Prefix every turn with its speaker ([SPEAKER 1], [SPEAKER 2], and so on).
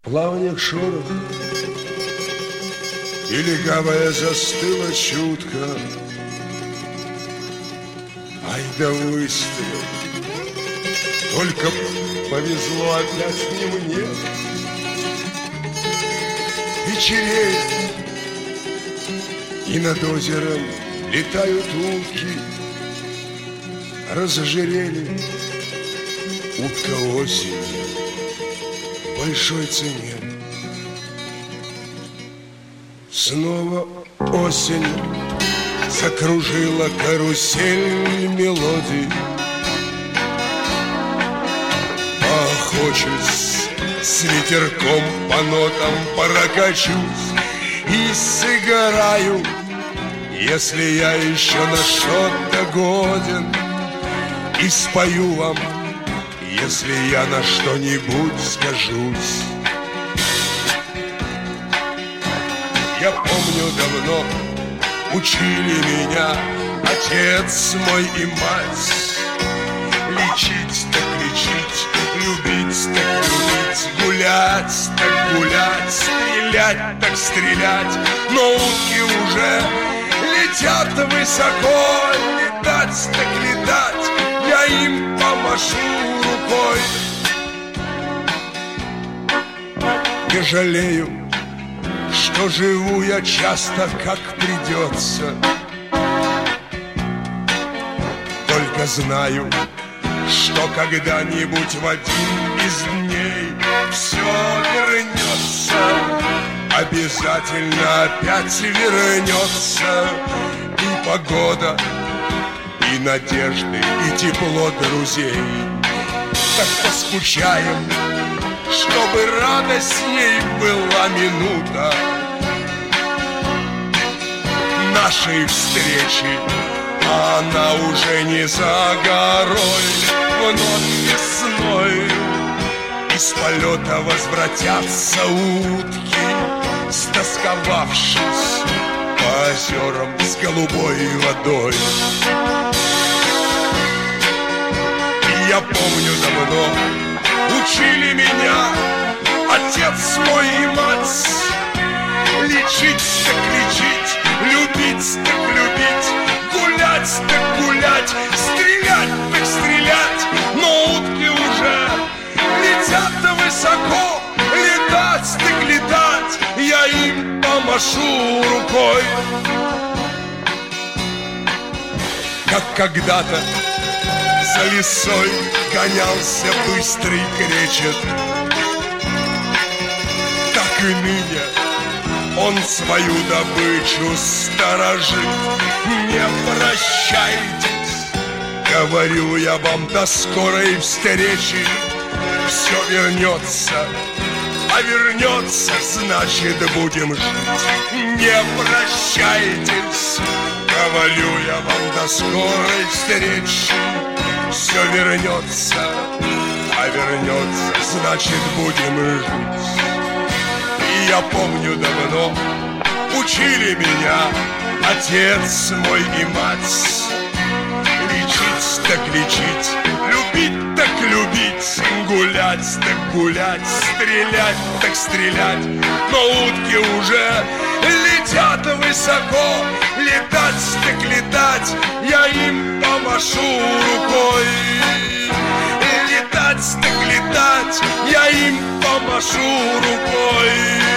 [SPEAKER 1] плаваниях шорох, и легавая застыла чутко. Ай да выстрел, только повезло опять не мне. Вечереет, и над озером летают утки. Разожирели утка осени в большой цене. Снова осень закружила карусель мелодий. Поохочусь, с ветерком по нотам прокачусь и сыграю, если я еще на что-то годен, и спою вам, если я на что-нибудь скажусь. Я помню, давно учили меня отец мой и мать. Лечить так лечить, любить так любить, гулять так гулять, стрелять так стрелять. Но утки уже летят высоко, летать так летать, я им помашу рукой. Не жалею, что живу я часто, как придется. Только знаю, что когда-нибудь в один из дней все вернется. Обязательно опять вернется. И погода, и надежды, и тепло друзей. Так поскучаем, чтобы радостней была минута нашей встречи. А она уже не за горой, вновь весной из полета возвратятся утки, стосковавшись по озерам с голубой водой. И я помню, давно учили меня отец мой и мать. Лечить так лечить, любить так любить, гулять так гулять, стрелять так стрелять. Но утки уже летят высоко, летать так летать, я им помашу рукой. Как когда-то за лисой гонялся быстрый кречет, так и ныне он свою добычу сторожит. Не прощайтесь, говорю я вам, до скорой встречи. Все вернется, а вернется, значит будем жить. Не прощайтесь, говорю я вам, до скорой встречи. Все вернется, а вернется, значит будем жить. И я помню, давно учили меня отец мой и мать. Лечить так лечить, любить так любить, гулять так гулять, стрелять так стрелять. Но утки уже летят высоко, летать так летать, я им помашу рукой. Летать так летать, я им помашу рукой.